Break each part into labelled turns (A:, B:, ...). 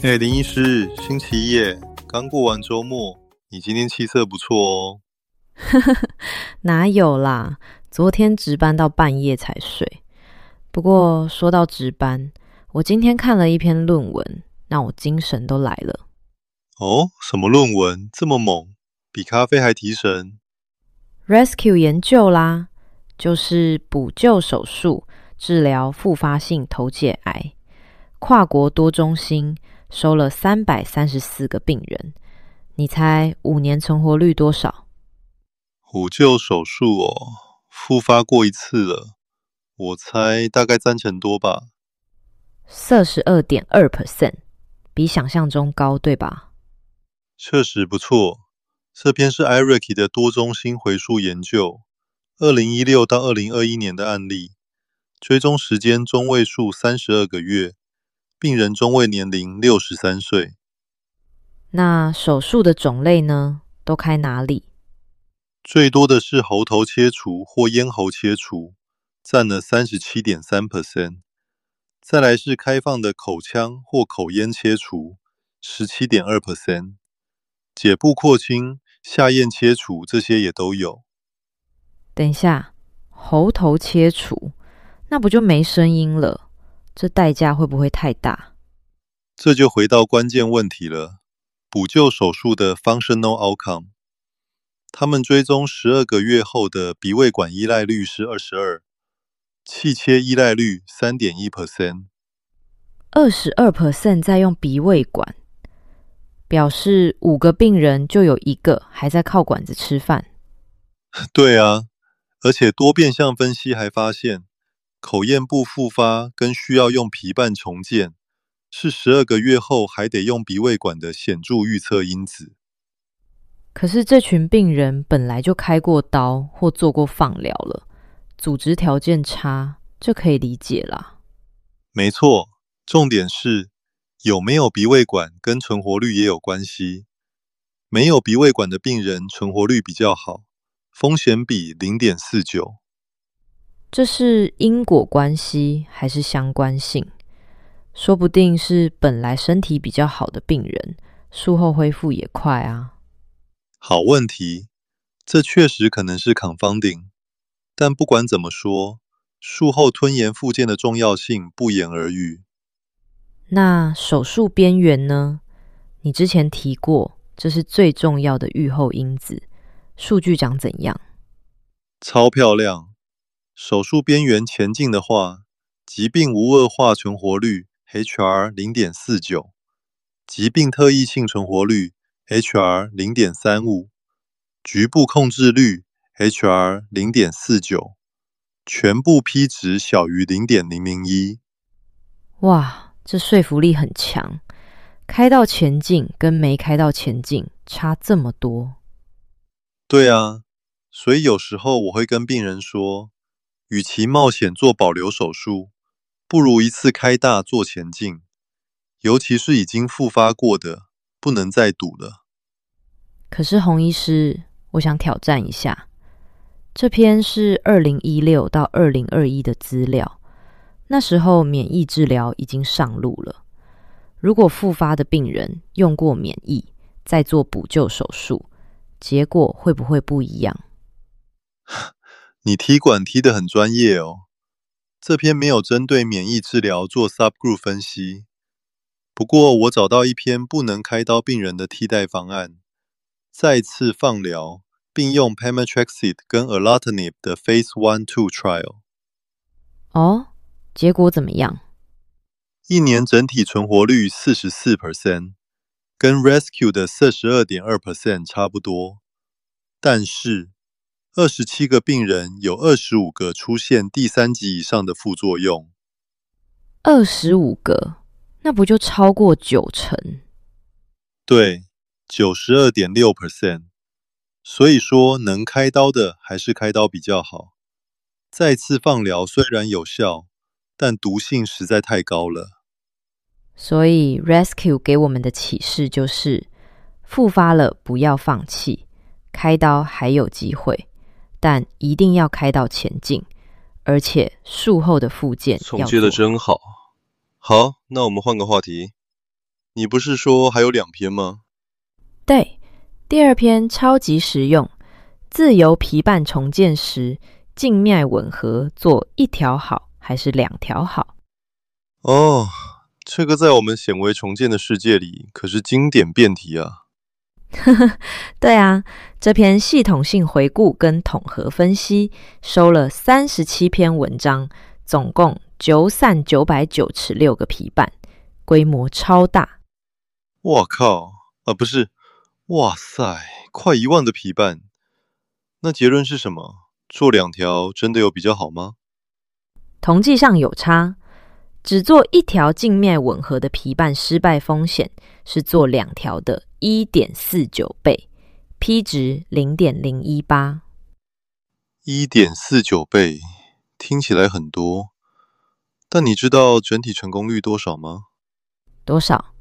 A: 林医师，星期一耶，刚过完周末，你今天气色不错哦。
B: 哪有啦，昨天值班到半夜才睡。不过说到值班，我今天看了一篇论文，让我精神都来了。
A: 哦，什么论文这么猛，比咖啡还提神？
B: Rescue 研究啦，就是补救手术治疗复发性头解癌，跨国多中心收了334个病人，你猜5年存活率多少？
A: 补救手术哦，复发过一次了，我猜大概30%多吧。
B: 42.2%，比想象中高，对吧？
A: 确实不错。这篇是 IREC 的多中心回溯研究，2016到2021年的案例，追踪时间中位数32个月，病人中位年龄63岁。
B: 那手术的种类呢？都开哪里？
A: 最多的是喉头切除或咽喉切除，占了 37.3%。再来是开放的口腔或口咽切除 17.2%， 解部扩清、下咽切除这些也都有。
B: 等一下，喉头切除，那不就没声音了？这代价会不会太大？
A: 这就回到关键问题了，补救手术的 functional outcome。他们追踪12个月后的鼻胃管依赖率是22%，气切依赖率 3.1%。
B: 22% 在用鼻胃管，表示5个病人就有1个还在靠管子吃饭。
A: 对啊，而且多变相分析还发现，口咽部复发跟需要用皮瓣重建，是12个月后还得用鼻胃管的显著预测因子。
B: 可是这群病人本来就开过刀或做过放疗了，组织条件差，这可以理解啦。
A: 没错，重点是有没有鼻胃管跟存活率也有关系。没有鼻胃管的病人存活率比较好，风险比 0.49。
B: 这是因果关系还是相关性？说不定是本来身体比较好的病人，术后恢复也快啊。
A: 好问题，这确实可能是 confounding， 但不管怎么说，术后吞咽复健的重要性不言而喻。
B: 那手术边缘呢？你之前提过，这是最重要的预后因子，数据长怎样？
A: 超漂亮！手术边缘前进的话，疾病无恶化存活率 HR 0.49， 疾病特异性存活率 HR 0.35， 局部控制率 HR 0.49， 全部 P 值小于 0.001。
B: 哇，这说服力很强，开到前进跟没开到前进差这么多。
A: 对啊，所以有时候我会跟病人说，与其冒险做保留手术，不如一次开大做前进，尤其是已经复发过的，不能再赌了。
B: 可是洪医师，我想挑战一下，这篇是2016到2021的资料，那时候免疫治疗已经上路了。如果复发的病人用过免疫，再做补救手术，结果会不会不一样？
A: 你踢馆踢得很专业哦。这篇没有针对免疫治疗做 subgroup 分析，不过我找到一篇不能开刀病人的替代方案，再次放疗，并用 pemetrexed 跟 erlotinib 的 Phase 1-2 trial。
B: 哦，结果怎么样
A: ？1年整体存活率 44%， 跟 Rescue 的 42.2% 差不多，但是27个病人有25个出现第3级以上的副作用。
B: ？25个，那不就超过90%？
A: 对， 92.6%。所以说能开刀的还是开刀比较好。再次放疗虽然有效，但毒性实在太高了。
B: 所以 Rescue 给我们的启示就是，复发了不要放弃，开刀还有机会，但一定要开到前进，而且术后的复健要做。
A: 总结得真好。好，那我们换个话题。 你不是说还有2篇吗？
B: 对，第二篇超级实用，自由皮瓣重建时，静脉吻合做1条好还是2条好？
A: 哦，这个在我们显微重建的世界里可是经典辩题啊。
B: 对啊，这篇系统性回顾跟统合分析收了37篇文章，总共9散990尺6个皮瓣，规模超大。
A: 哇靠，不是，哇塞，快1万个皮瓣。那结论是什么？做2条真的有比较好吗？
B: 统计上有差，只做1条静脉吻合的皮瓣失败风险是做2条的 1.49 倍，P 值 0.018。
A: 1.49倍，听起来很多，但你知道整体成功率多少吗？
B: 多少？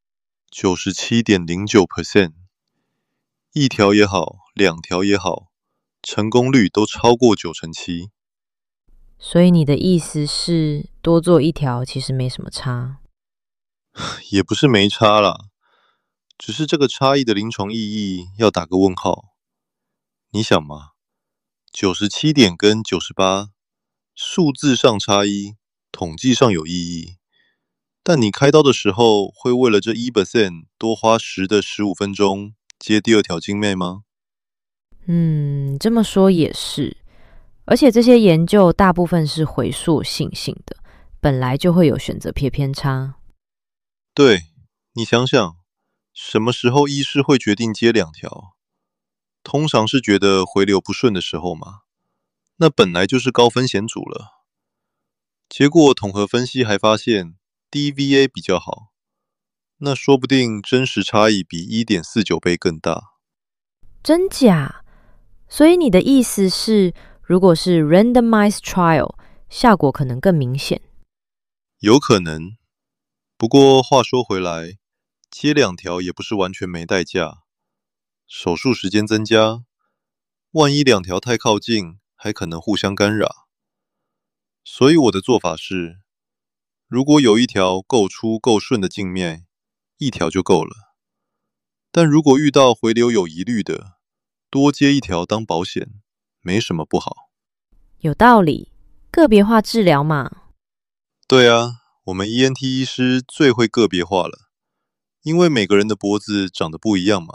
A: 97.09%。1条也好，2条也好，成功率都超过97%。
B: 所以你的意思是多做1条其实没什么差？
A: 也不是没差啦，只是这个差异的临床意义要打个问号。你想嘛，97点跟98，数字上差异，统计上有意义，但你开刀的时候会为了这1% 多花10的15分钟接第2条经脉吗？
B: 这么说也是。而且这些研究大部分是回溯性的，本来就会有选择偏差。
A: 对，你想想，什么时候医师会决定接2条？通常是觉得回流不顺的时候嘛，那本来就是高风险组了。结果统合分析还发现 DVA 比较好，那说不定真实差异比 1.49 倍更大。
B: 真假？所以你的意思是，如果是 randomized trial， 效果可能更明显？
A: 有可能，不过话说回来，接2条也不是完全没代价。手术时间增加，万一2条太靠近，还可能互相干扰。所以我的做法是，如果有1条够粗够顺的静脉，1条就够了。但如果遇到回流有疑虑的，多接1条当保险，没什么不好。
B: 有道理，个别化治疗嘛。
A: 对啊，我们 ENT 医师最会个别化了，因为每个人的脖子长得不一样嘛。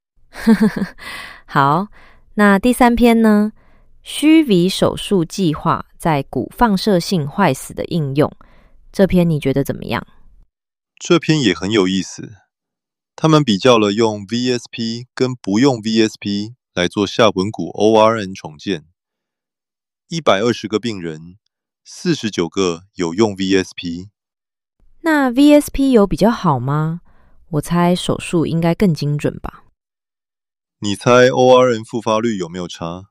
B: 好，那第3篇呢？虚vị手术计划在骨放射性坏死的应用，这篇你觉得怎么样？
A: 这篇也很有意思，他们比较了用 VSP 跟不用 VSP 来做下吻骨 ORN 重建。120个病人，49个有用 VSP。
B: 那 VSP 有比较好吗？我猜手术应该更精准吧。
A: 你猜 ORN 复发率有没有差？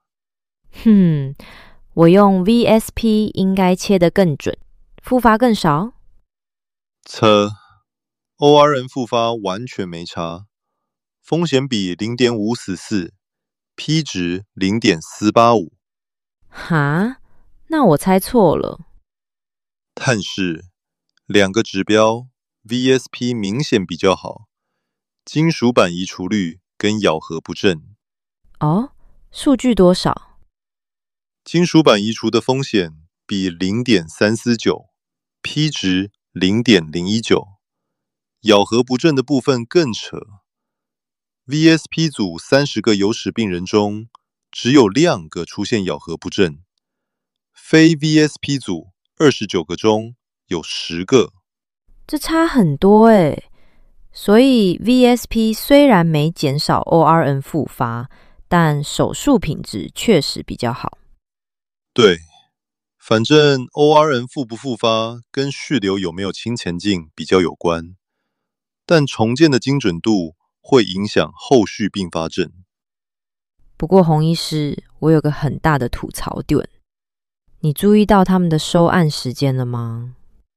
B: 我用 VSP 应该切得更准，复发更少？
A: 测 ORN 复发完全没差，风险比 0.544，P 值 0.485。
B: 哈？那我猜错了。
A: 但是2个指标 VSP 明显比较好，金属板移除率跟咬合不正。
B: 哦，数据多少？
A: 金属板移除的风险比 0.349，P 值 0.019，咬合不正的部分更扯。VSP 组30个有史病人中，只有2个出现咬合不正，非 VSP 组29个中有10个。
B: 这差很多欸。所以 VSP 虽然没减少 ORN 复发，但手术品质确实比较好。
A: 对，反正 ORN 复不复发跟续流有没有清前进比较有关，但重建的精准度会影响后续并发症。
B: 不过洪医师，我有个很大的吐槽点，你注意到他们的收案时间了吗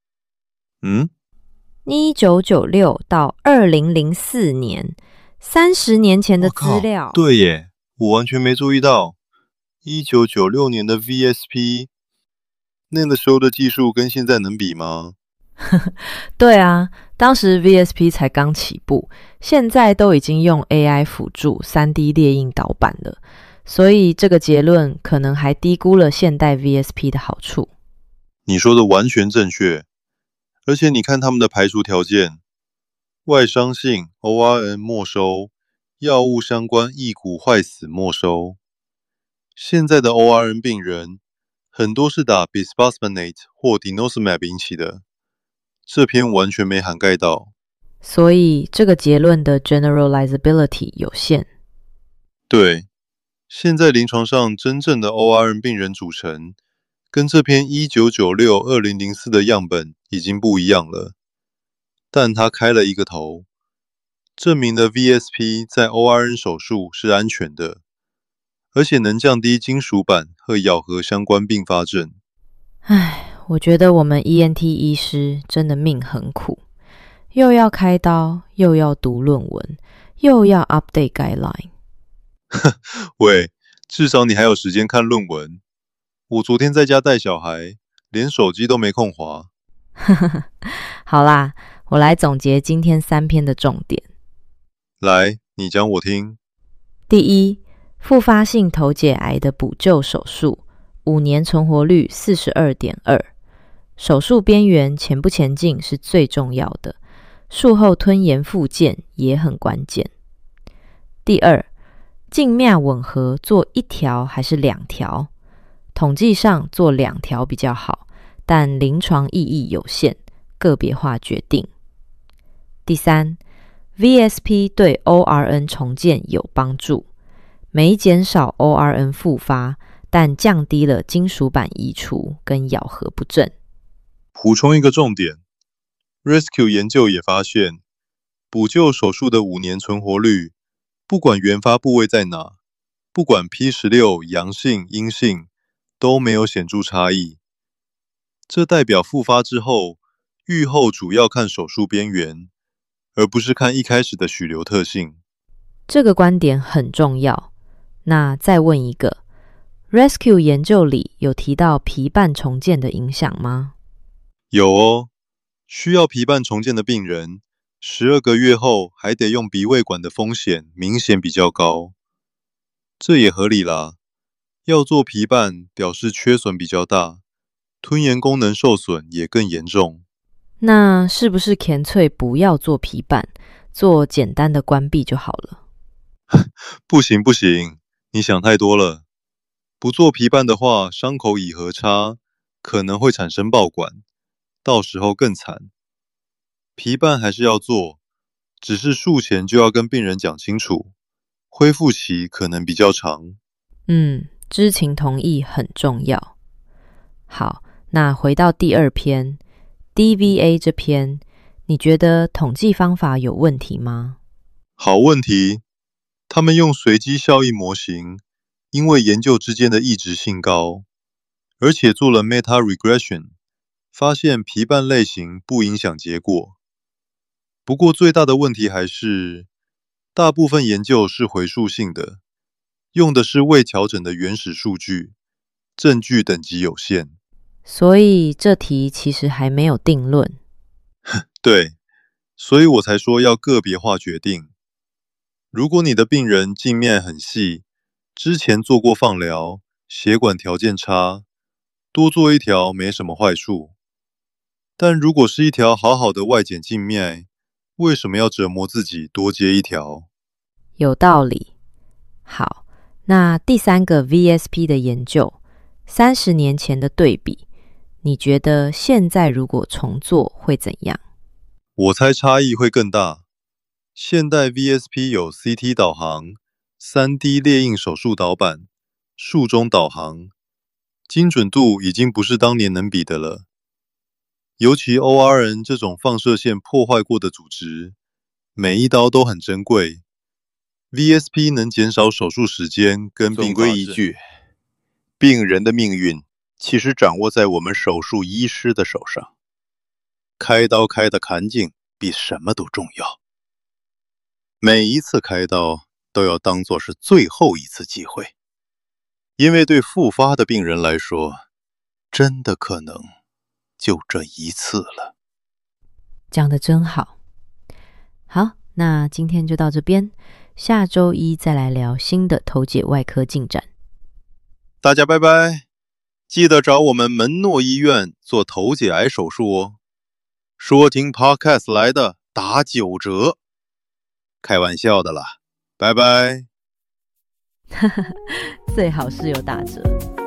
B: ？1996到2004年，30年前的资料。
A: 对耶，我完全没注意到。1996年的 VSP，那个时候的技术跟现在能比吗？
B: 对啊，当时 VSP 才刚起步，现在都已经用 AI 辅助 3D 列印导板了，所以这个结论可能还低估了现代 VSP 的好处。
A: 你说的完全正确，而且你看他们的排除条件，外伤性 ORN 没收，药物相关异骨坏死没收。现在的 ORN 病人很多是打 Bisphosphonate 或 Denosumab 引起的，这篇完全没涵盖到。
B: 所以这个结论的 generalizability 有限。
A: 对，现在临床上真正的 ORN 病人组成，跟这篇1996-2004的样本已经不一样了。但他开了一个头，证明了 VSP 在 ORN 手术是安全的，而且能降低金属板和咬合相关并发症。
B: 唉，我觉得我们 ENT 医师真的命很苦，又要开刀，又要读论文，又要 update guideline。
A: 喂，至少你还有时间看论文。我昨天在家带小孩，连手机都没空滑。
B: 好啦，我来总结今天3篇的重点。
A: 来，你讲我听。
B: 第一，复发性头解癌的补救手术，5年存活率 42.2%， 手术边缘前不前进是最重要的，术后吞咽复健也很关键。第二，静脉吻合做1条还是2条？统计上做2条比较好，但临床意义有限，个别化决定。第三， VSP 对 ORN 重建有帮助，没减少 ORN 复发，但降低了金属板移除跟咬合不正。
A: 补充一个重点， Rescue 研究也发现，补救手术的5年存活率，不管原发部位在哪，不管 P16 阳性阴性，都没有显著差异。这代表复发之后，预后主要看手术边缘，而不是看一开始的许留特性。
B: 这个观点很重要。那再问一个， Rescue 研究里有提到皮瓣重建的影响吗？
A: 有哦，需要皮瓣重建的病人，12个月后还得用鼻胃管的风险明显比较高。这也合理啦，要做皮瓣表示缺损比较大，吞咽功能受损也更严重。
B: 那是不是乾脆不要做皮瓣，做简单的关闭就好了？
A: 不行不行，你想太多了。不做皮瓣的话，伤口以合差，可能会产生爆管，到时候更惨。皮瓣还是要做，只是术前就要跟病人讲清楚，恢复期可能比较长。
B: 知情同意很重要。好，那回到第2篇 DVA 这篇，你觉得统计方法有问题吗？
A: 好问题，他们用随机效应模型，因为研究之间的异质性高，而且做了 meta regression， 发现皮瓣类型不影响结果。不过最大的问题还是，大部分研究是回溯性的，用的是未调整的原始数据，证据等级有限。
B: 所以这题其实还没有定论。
A: 对，所以我才说要个别化决定。如果你的病人静脉很细，之前做过放疗，血管条件差，多做1条没什么坏处。但如果是一条好好的外剪静脉，为什么要折磨自己多接1条？
B: 有道理。好，那第3个 VSP 的研究，30年前的对比，你觉得现在如果重做会怎样？
A: 我猜差异会更大。现代 VSP 有 CT 导航、3D 列印手术导板、术中导航，精准度已经不是当年能比的了。尤其 ORN 这种放射线破坏过的组织，每一刀都很珍贵。VSP 能减少手术时间跟并发症。
C: 总归一句，病人的命运其实掌握在我们手术医师的手上。开刀开得干净比什么都重要。每一次开刀都要当作是最后一次机会，因为对复发的病人来说，真的可能就这一次了。
B: 讲得真好。好，那今天就到这边，下周一再来聊新的头解外科进展。
A: 大家拜拜，记得找我们门诺医院做头解癌手术哦。说听 Podcast 来的打9折，开玩笑的啦，拜拜。
B: 最好是有打折。